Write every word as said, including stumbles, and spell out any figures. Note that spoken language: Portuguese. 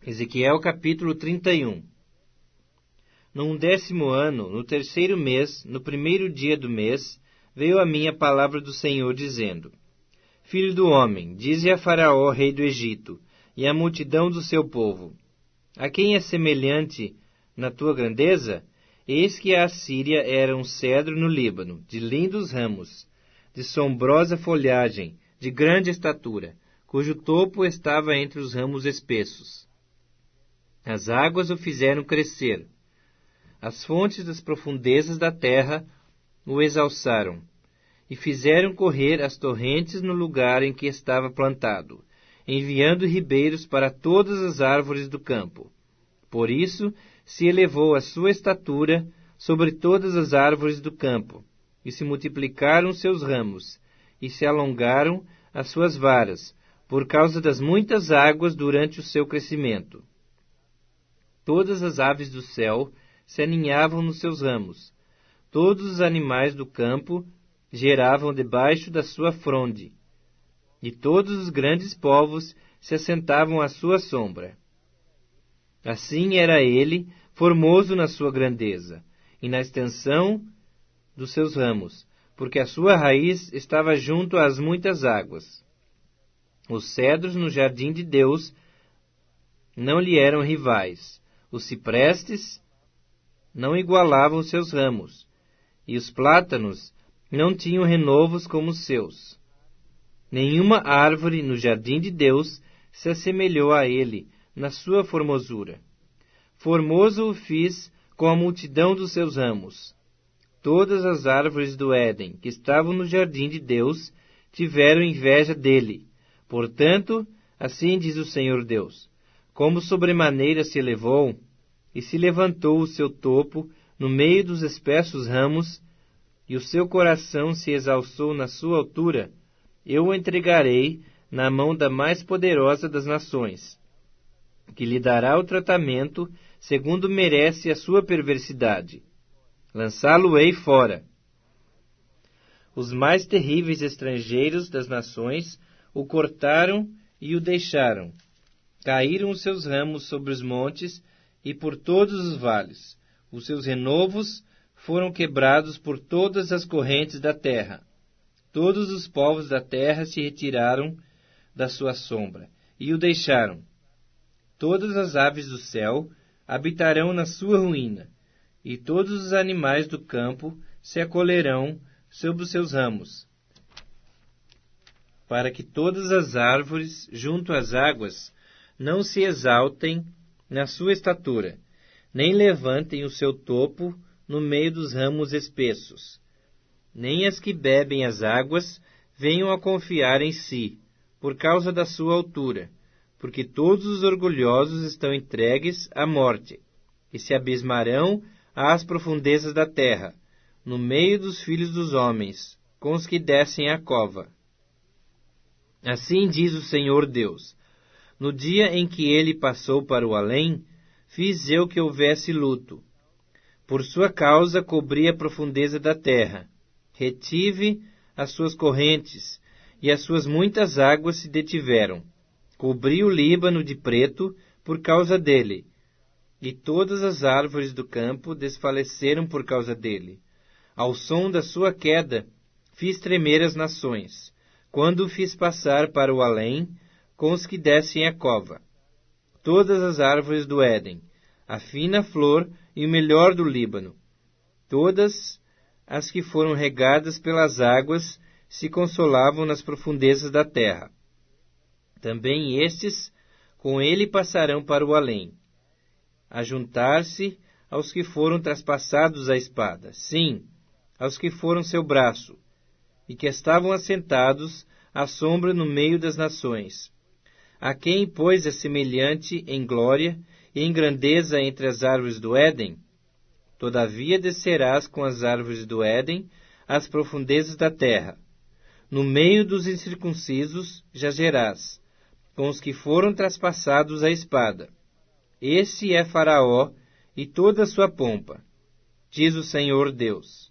Ezequiel capítulo trinta e um. No undécimo ano, no terceiro mês, no primeiro dia do mês, veio a mim a palavra do Senhor, dizendo: Filho do homem, dize a Faraó, rei do Egito, e à multidão do seu povo: A quem é semelhante na tua grandeza? Eis que a Assíria era um cedro no Líbano, de lindos ramos, de sombrosa folhagem, de grande estatura, cujo topo estava entre os ramos espessos. As águas o fizeram crescer. As fontes das profundezas da terra o exalçaram, e fizeram correr as torrentes no lugar em que estava plantado, enviando ribeiros para todas as árvores do campo. Por isso se elevou a sua estatura sobre todas as árvores do campo, e se multiplicaram seus ramos, e se alongaram as suas varas, por causa das muitas águas durante o seu crescimento. Todas as aves do céu se aninhavam nos seus ramos. Todos os animais do campo geravam debaixo da sua fronde. E todos os grandes povos se assentavam à sua sombra. Assim era ele, formoso na sua grandeza, e na extensão dos seus ramos, porque a sua raiz estava junto às muitas águas. Os cedros no jardim de Deus não lhe eram rivais. Os ciprestes não igualavam seus ramos, e os plátanos não tinham renovos como os seus. Nenhuma árvore no jardim de Deus se assemelhou a ele na sua formosura. Formoso o fiz com a multidão dos seus ramos. Todas as árvores do Éden que estavam no jardim de Deus tiveram inveja dele. Portanto, assim diz o Senhor Deus: como sobremaneira se elevou, e se levantou o seu topo no meio dos espessos ramos, e o seu coração se exalçou na sua altura, eu o entregarei na mão da mais poderosa das nações, que lhe dará o tratamento segundo merece a sua perversidade. Lançá-lo-ei fora. Os mais terríveis estrangeiros das nações o cortaram e o deixaram. Caíram os seus ramos sobre os montes e por todos os vales. Os seus renovos foram quebrados por todas as correntes da terra. Todos os povos da terra se retiraram da sua sombra e o deixaram. Todas as aves do céu habitarão na sua ruína, e todos os animais do campo se acolherão sob os seus ramos, para que todas as árvores junto às águas não se exaltem na sua estatura, nem levantem o seu topo no meio dos ramos espessos, nem as que bebem as águas venham a confiar em si, por causa da sua altura, porque todos os orgulhosos estão entregues à morte, e se abismarão às profundezas da terra, no meio dos filhos dos homens, com os que descem à cova. Assim diz o Senhor Deus: no dia em que ele passou para o além, fiz eu que houvesse luto. Por sua causa cobri a profundeza da terra, retive as suas correntes, e as suas muitas águas se detiveram. Cobri o Líbano de preto por causa dele, e todas as árvores do campo desfaleceram por causa dele. Ao som da sua queda, fiz tremer as nações, quando o fiz passar para o além, com os que descem à cova. Todas as árvores do Éden, a fina flor e o melhor do Líbano, todas as que foram regadas pelas águas, se consolavam nas profundezas da terra. Também estes com ele passarão para o além, a juntar-se aos que foram traspassados à espada, sim, aos que foram seu braço, e que estavam assentados à sombra no meio das nações. A quem, pois, é semelhante em glória e em grandeza entre as árvores do Éden? Todavia descerás com as árvores do Éden às profundezas da terra. No meio dos incircuncisos jazerás, com os que foram traspassados à espada. Esse é Faraó e toda a sua pompa, diz o Senhor Deus.